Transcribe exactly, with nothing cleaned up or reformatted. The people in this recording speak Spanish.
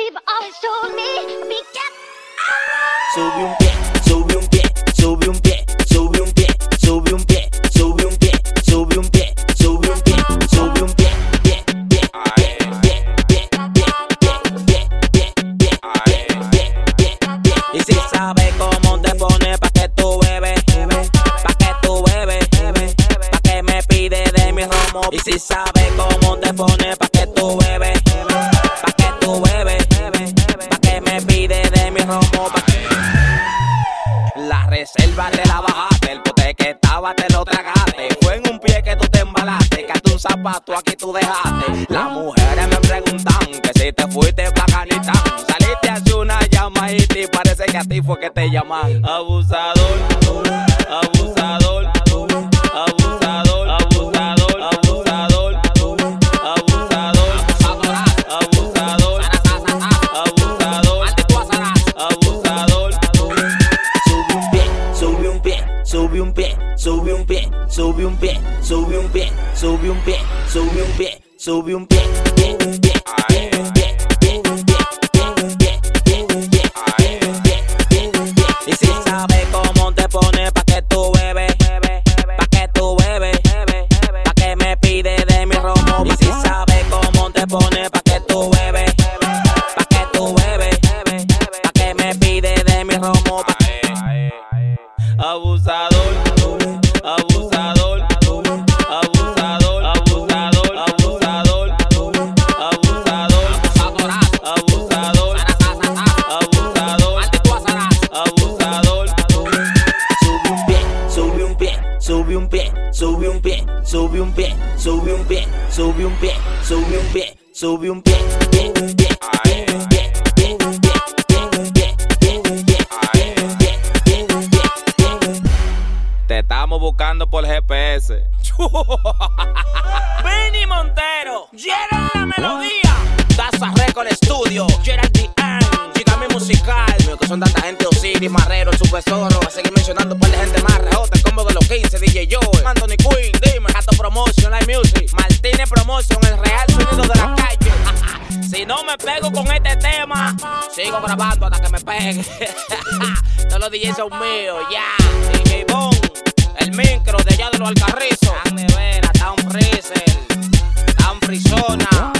people always told me, be careful. Sube un pie, sube un pie, sube un pie, sube un pie, sube un pie, sube un pie, sube un pie, sube un pie, sube un pie, pie, pie, pie, pie, pie, pie, pie, pie, pie, pie. Y si sabes cómo te pones pa' que tú bebes, pa' que tú bebes, pa' que me pide de mi romo. Y si sabes cómo te pones pa' que tú bebes, pa' que tú bebes, pa' que me pide de mi romo. La reserva te la bajaste, el pote que estaba te lo tragaste. Fue en un pie que tú te embalaste, que hasta un zapato aquí tú dejaste. Las mujeres me preguntan que si te fuiste pa' Afganistán. Saliste hace una llamadita y parece que a ti fue que te llaman. Abusador, abusador, abusador, abusador, abusador, abusador, abusador, abusador, abusador. Sube un pie, sube un pie, sube un pie, sube un pie, sube un pie, sube un pie, sube un pie, sube un pie, pie, pie, pie, pie, pie, pie, pie, pie, pie, pie. Y si sabes cómo te pones pa' que tú bebes, pa' que tú bebes, pa' que me pide de mi romo. Y si sabes cómo te pones pa' que tú bebes, pa' que tú bebes, pa' que me pide de mi romo. Abusador, abusador, abusador, abusador, abusador, abusador, abusador, abusador, abusador. Sube un pie, sube un pie, sube un pie, sube un pie, sube un pie, sube un pie, sube un pie, sube un pie, sube un pie, pie, pie, pie, pie, pie, pie, pie, pie, pie. Te estamos buscando por G P S. Benny Montero, Gerald la melodía. Daza Record Studio, Gerald D N, Gigami Musical. Mío que son tanta gente, Osiris, Marrero, el Super Zorro. A seguir mencionando por la gente más rejota, el combo de los quince, D J Joe, Anthony Queen, dime, Gato Promotion, Live Music, Martínez Promotion, el real sonido de la calle. Si no me pego con este tema, sigo grabando hasta que me pegue. Todos los D Js son míos, ya. D J Bone, el micro de allá de los Alcarrizos. Tan nevera, tan freezer, tan frisona.